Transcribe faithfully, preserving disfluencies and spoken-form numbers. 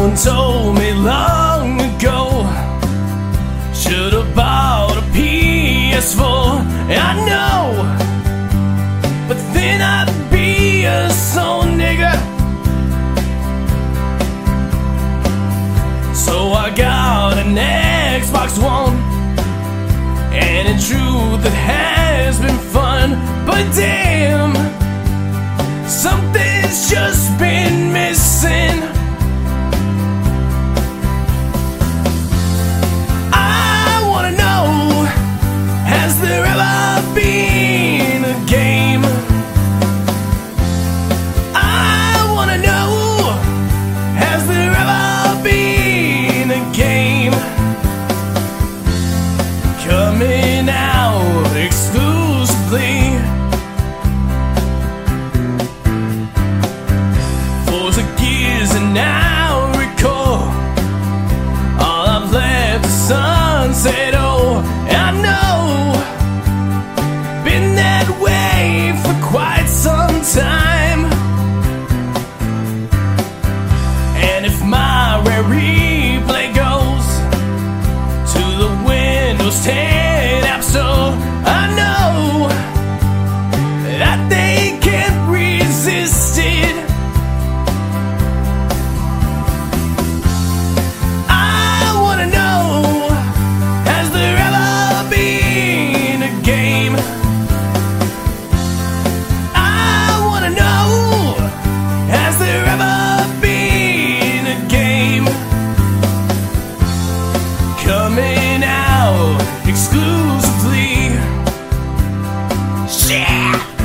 Someone told me long ago, should've bought a P S four. I know, but then I'd be a soul nigga. So I got an Xbox One, and in truth it has been fun. But damn, something's just been missing. I wanna know, has there ever been a game? I wanna know, has there ever been a game coming out exclusively for the gears? And now recall, all I've left is sunset. Oh, I know, been that way for quite some time. And if my rare replay goes to the Windows ten App Store, I know that they can't resist it. I wanna know, has there ever been a game? I wanna know, has there ever been a game coming out exclusively? Shit!